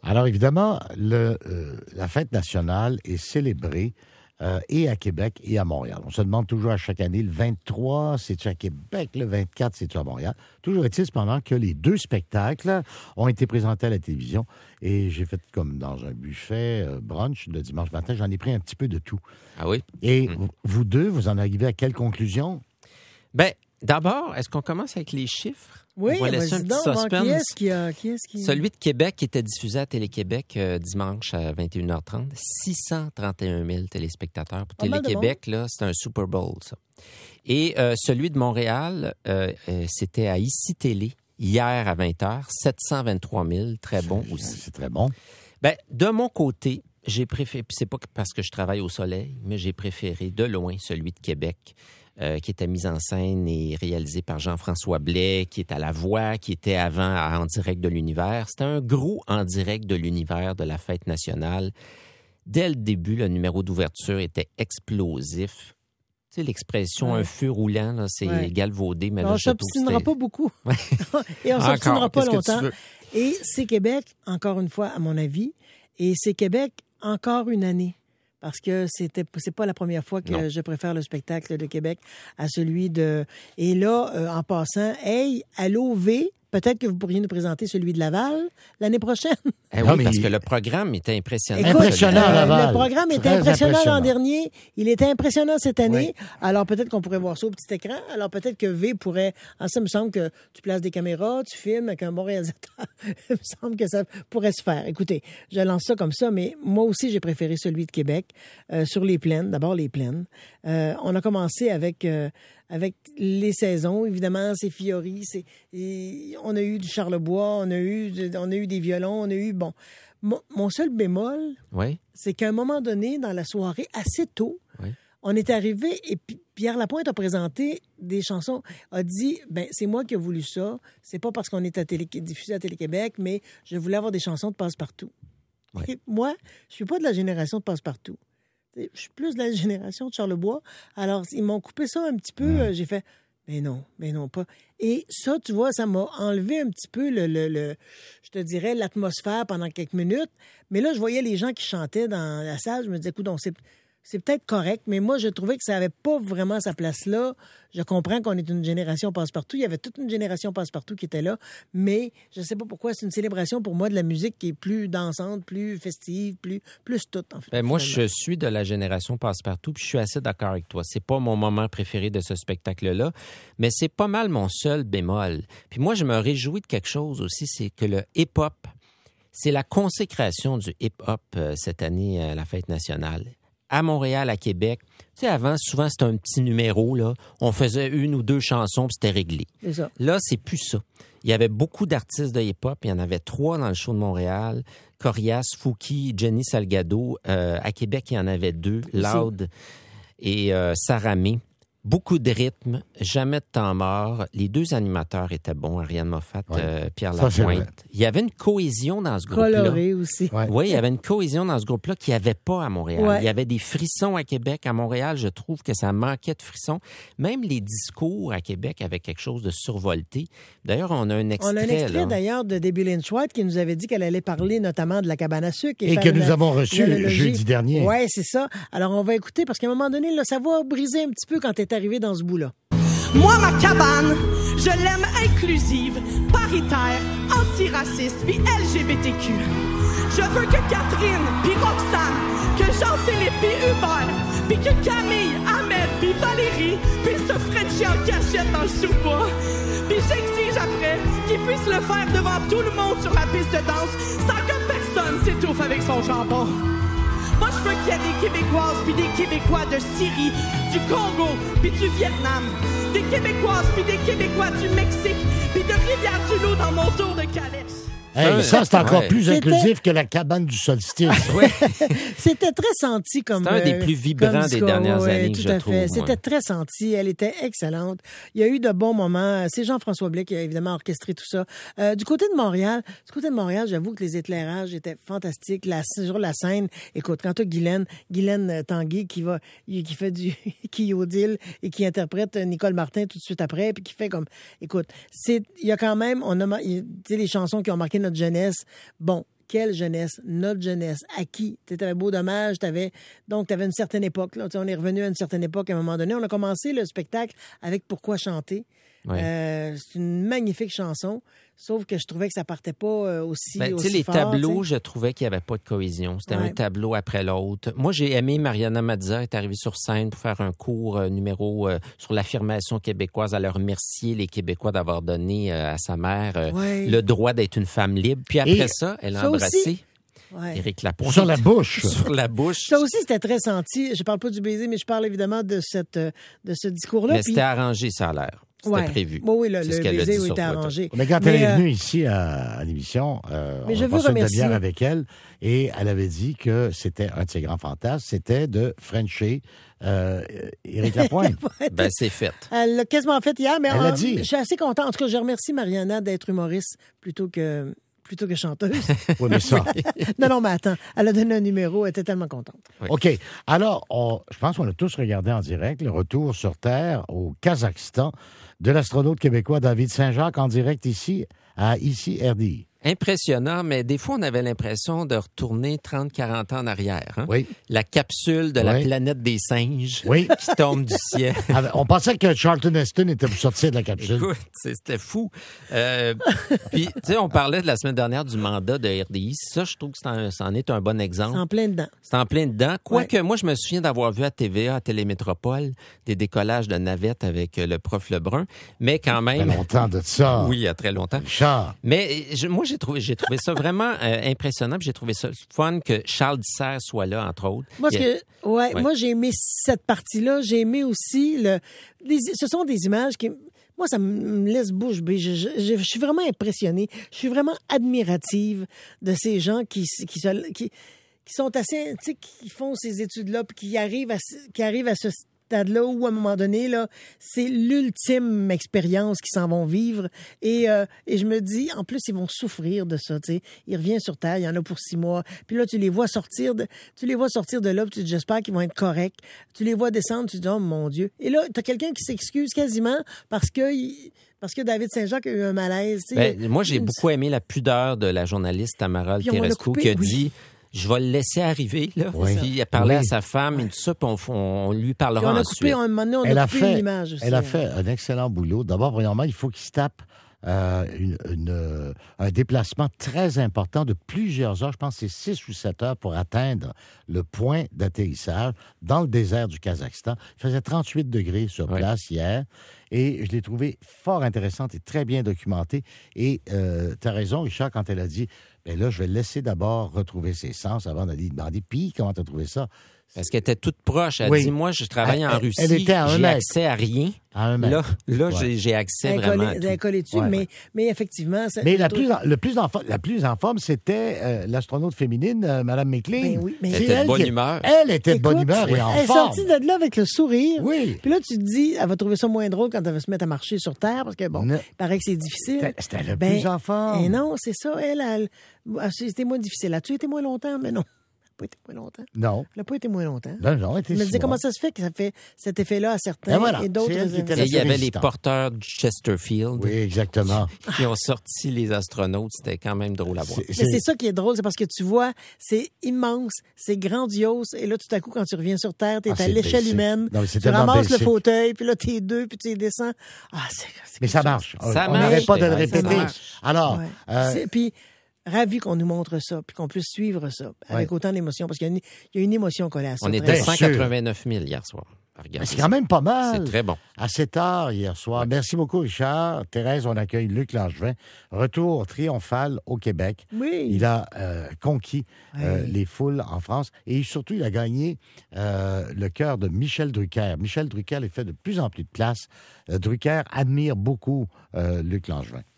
Alors, évidemment, la fête nationale est célébrée et à Québec et à Montréal. On se demande toujours à chaque année, le 23, c'est-tu à Québec? Le 24, c'est-tu à Montréal? Toujours est-il cependant que les deux spectacles ont été présentés à la télévision et j'ai fait comme dans un buffet brunch le dimanche matin, j'en ai pris un petit peu de tout. Ah oui? Et vous deux, vous en arrivez à quelle conclusion? Bien, d'abord, est-ce qu'on commence avec les chiffres? Oui, on va laisser un petit suspense. Qui est-ce qui... Celui de Québec qui était diffusé à Télé-Québec dimanche à 21h30, 631 000 téléspectateurs. Pour Télé-Québec, là, c'est un Super Bowl, ça. Et celui de Montréal, c'était à ICI Télé, hier à 20h, 723 000, très bon aussi. C'est très bon. Bien, de mon côté, j'ai préféré, puis c'est pas parce que je travaille au soleil, mais j'ai préféré de loin celui de Québec. Qui était mis en scène et réalisé par Jean-François Blais, qui est à la voix, qui était avant En direct de l'univers. C'était un gros En direct de l'univers de la fête nationale. Dès le début, le numéro d'ouverture était explosif. Tu sais, l'expression un feu roulant, là, c'est galvaudé. Mais on ne s'obstinera pas beaucoup. Et on ne s'obstinera pas longtemps. Et c'est Québec, encore une fois, à mon avis, et c'est Québec encore une année. Parce que c'est pas la première fois que je préfère le spectacle de Québec à celui de... Et là, en passant, hey, allô V, peut-être que vous pourriez nous présenter celui de Laval l'année prochaine. Oui, parce que le programme était impressionnant. Écoute, impressionnant à Laval. Le programme était impressionnant l'an dernier. Il était impressionnant cette année. Oui. Alors peut-être qu'on pourrait voir ça au petit écran. Alors peut-être que V pourrait... Ça me semble que tu places des caméras, tu filmes avec un bon réalisateur. Il me semble que ça pourrait se faire. Écoutez, je lance ça comme ça, mais moi aussi, j'ai préféré celui de Québec sur les plaines. D'abord, les plaines. On a commencé avec les saisons, évidemment, c'est Fiori, on a eu du Charlebois, on a eu des violons, on a eu, bon. Mon seul bémol, c'est qu'à un moment donné, dans la soirée, assez tôt, on est arrivé et Pierre Lapointe a présenté des chansons, a dit, c'est moi qui ai voulu ça, c'est pas parce qu'on est diffusé à Télé-Québec, mais je voulais avoir des chansons de Passe-Partout. Et moi, je suis pas de la génération de Passe-Partout. Je suis plus de la génération de Charlebois. Alors, ils m'ont coupé ça un petit peu. J'ai fait, mais non, pas. Et ça, tu vois, ça m'a enlevé un petit peu je te dirais, l'atmosphère pendant quelques minutes. Mais là, je voyais les gens qui chantaient dans la salle. Je me disais, écoute, c'est peut-être correct, mais moi, je trouvais que ça n'avait pas vraiment sa place là. Je comprends qu'on est une génération passe-partout. Il y avait toute une génération passe-partout qui était là, mais je ne sais pas pourquoi. C'est une célébration pour moi de la musique qui est plus dansante, plus festive, plus toute, en fait. Moi, je suis de la génération passe-partout, puis je suis assez d'accord avec toi. C'est pas mon moment préféré de ce spectacle-là, mais c'est pas mal mon seul bémol. Puis moi, je me réjouis de quelque chose aussi, c'est que le hip-hop, c'est la consécration du hip-hop cette année à la Fête nationale. À Montréal, à Québec. Tu sais, avant, souvent, c'était un petit numéro, là. On faisait une ou deux chansons, puis c'était réglé. C'est ça. Là, c'est plus ça. Il y avait beaucoup d'artistes de hip-hop. Il y en avait 3 dans le show de Montréal. Corias, Fouki, Jenny Salgado. À Québec, il y en avait 2. Loud et Saramé. Beaucoup de rythme, jamais de temps mort. Les 2 animateurs étaient bons, Ariane Moffat, Pierre Lapointe. Il y avait une cohésion dans ce groupe-là. Coloré aussi. Oui, il y avait une cohésion dans ce groupe-là qu'il n'y avait pas à Montréal. Ouais. Il y avait des frissons à Québec. À Montréal, je trouve que ça manquait de frissons. Même les discours à Québec avaient quelque chose de survolté. D'ailleurs, on a un extrait. On a un extrait, d'ailleurs, de Debbie Lynch White qui nous avait dit qu'elle allait parler notamment de la cabane à sucre. Et que nous avons reçu jeudi dernier. Oui, c'est ça. Alors, on va écouter parce qu'à un moment donné, là, ça va briser un petit peu quand t'es arrivé dans ce bout-là. Moi, ma cabane, je l'aime inclusive, paritaire, antiraciste, puis LGBTQ. Je veux que Catherine, puis Roxane, que Jean-Philippe, puis Hubert, puis que Camille, Ahmed, puis Valérie puissent se frencher en cachette dans le sous-bois. Puis j'exige après qu'ils puissent le faire devant tout le monde sur la piste de danse sans que personne s'étouffe avec son jambon. Moi, je veux qu'il y ait des Québécoises puis des Québécois de Syrie, du Congo puis du Vietnam. Des Québécoises puis des Québécois du Mexique puis de Rivière-du-Loup dans mon tour de calèche. Hey, ça, c'est encore plus inclusif que la cabane du solstice. C'était très senti comme... C'était un des plus vibrants des dernières années, tout je à trouve. Fait. C'était très senti. Elle était excellente. Il y a eu de bons moments. C'est Jean-François Blais qui a évidemment orchestré tout ça. Du côté de Montréal, j'avoue que les éclairages étaient fantastiques. Sur la scène, écoute, quand tu as Guylaine Tanguay qui fait du Kyodil et qui interprète Nicole Martin tout de suite après, puis qui fait comme... Écoute, il y a quand même... Tu sais, les chansons qui ont marqué notre jeunesse. Bon, quelle jeunesse? Notre jeunesse. À qui? Tu avais Beau Dommage, donc tu avais une certaine époque. Là. On est revenu à une certaine époque à un moment donné. On a commencé le spectacle avec Pourquoi chanter? Ouais. C'est une magnifique chanson, sauf que je trouvais que ça partait pas aussi fort. Les tableaux, je trouvais qu'il n'y avait pas de cohésion. C'était un tableau après l'autre. Moi, j'ai aimé Mariana Mazza est arrivée sur scène pour faire un court numéro sur l'affirmation québécoise. Elle a remercié les Québécois d'avoir donné à sa mère le droit d'être une femme libre. Puis après ça, elle a embrassé... Aussi... Éric Lapointe. Sur la bouche. Sur la bouche. Ça aussi, c'était très senti. Je parle pas du baiser, mais je parle évidemment de ce discours-là. Mais c'était arrangé, ça a l'air. C'était prévu. Oui, le baiser était arrangé. Mais quand elle est venue ici à l'émission, on a passé une demi-heure avec elle, et elle avait dit que c'était un de ses grands fantasmes, c'était de frencher Éric Lapointe. C'est fait. Elle l'a quasiment fait hier, mais elle a dit. Je suis assez content. En tout cas, je remercie Mariana d'être humoriste plutôt que chanteuse. Oui, mais ça... non, mais attends. Elle a donné un numéro. Elle était tellement contente. Oui. OK. Alors, je pense qu'on a tous regardé en direct le retour sur Terre au Kazakhstan de l'astronaute québécois David Saint-Jacques en direct ici, à RDI. Impressionnant, mais des fois, on avait l'impression de retourner 30-40 ans en arrière. Hein? Oui. La capsule de la planète des singes qui tombe du ciel. On pensait que Charlton Heston était pour sortir de la capsule. Écoute, c'était fou. Puis, tu sais, on parlait de la semaine dernière du mandat de RDI. Ça, je trouve que c'en est un bon exemple. C'est en plein dedans. C'est en plein dedans. Quoique, moi, je me souviens d'avoir vu à TVA, à Télémétropole, des décollages de navettes avec le prof Lebrun. Mais quand même... Il y a longtemps de ça. Oui, il y a très longtemps. Richard. Mais moi, j'ai trouvé ça vraiment impressionnant. Puis j'ai trouvé ça fun que Charles Disser soit là, entre autres. Moi, moi, j'ai aimé cette partie-là. J'ai aimé aussi ce sont des images qui... Moi, ça me laisse bouche bée. Je suis vraiment impressionnée. Je suis vraiment admirative de ces gens qui sont assez... Tu sais, qui font ces études-là puis qui arrivent à ce stade-là où, à un moment donné, là, c'est l'ultime expérience qu'ils s'en vont vivre. Et je me dis, en plus, ils vont souffrir de ça, tu sais. Ils reviennent sur Terre, il y en a pour 6 mois. Puis là, tu les vois sortir de là, puis tu dis, j'espère qu'ils vont être corrects. Tu les vois descendre, tu te dis, oh mon Dieu. Et là, t'as quelqu'un qui s'excuse quasiment parce que David Saint-Jacques a eu un malaise. Moi, j'ai beaucoup aimé la pudeur de la journaliste Tamara Terescu qui a dit... Je vais le laisser arriver, là. Oui. Puis elle parlait à sa femme et tout ça, puis on lui parlera ensuite. On a coupé une image aussi. Elle a fait un excellent boulot. D'abord, premièrement, il faut qu'il se tape un déplacement très important de plusieurs heures. Je pense que c'est 6 ou 7 heures pour atteindre le point d'atterrissage dans le désert du Kazakhstan. Il faisait 38 degrés sur place hier. Et je l'ai trouvé fort intéressante et très bien documentée. Et tu as raison, Richard, quand elle a dit ben là, je vais laisser d'abord retrouver ses sens avant d'aller demander. Puis, comment tu as trouvé ça? Parce qu'elle était toute proche. Elle dit, moi, je travaille en Russie. Elle était à 1 mètre. J'ai accès à rien. À 1 mètre. Là, j'ai accès vraiment à tout. Elle collé dessus, mais effectivement... Mais la plus en forme, c'était l'astronaute féminine, Mme McLean. Ben oui, mais elle était de bonne humeur. Elle était de bonne humeur et en forme. Elle est sortie de là avec le sourire. Oui. Puis là, tu te dis, elle va trouver ça moins drôle quand elle va se mettre à marcher sur Terre, parce que, bon, il paraît que c'est difficile. C'était le plus en forme. Et non, c'est ça. C'était moins difficile. As-tu été moins longtemps? Mais non. Elle n'a pas été moins longtemps. Non. Elle n'a pas été moins longtemps. Non, elle a été Je me disais, comment ça se fait que ça fait cet effet-là à certains et d'autres... Et il y avait les porteurs du Chesterfield. Oui, exactement. Qui ont sorti les astronautes. C'était quand même drôle à voir. Mais c'est ça qui est drôle, c'est parce que tu vois, c'est immense, c'est grandiose, et là, tout à coup, quand tu reviens sur Terre, t'es à l'échelle humaine, tu ramasses le fauteuil, puis là, t'es deux, puis tu les descends. Mais ça marche. On marche. n'arrête pas de le répéter. Alors... Puis... Ravi qu'on nous montre ça, puis qu'on puisse suivre ça avec autant d'émotion, parce qu'il y a une émotion collée à ça. On était 189 000 hier soir. C'est quand même pas mal. C'est très bon. À 7 heures hier soir. Merci beaucoup, Richard. Thérèse, on accueille Luc Langevin. Retour triomphal au Québec. Oui. Il a conquis les foules en France et surtout, il a gagné le cœur de Michel Drucker. Michel Drucker est fait de plus en plus de place. Drucker admire beaucoup Luc Langevin.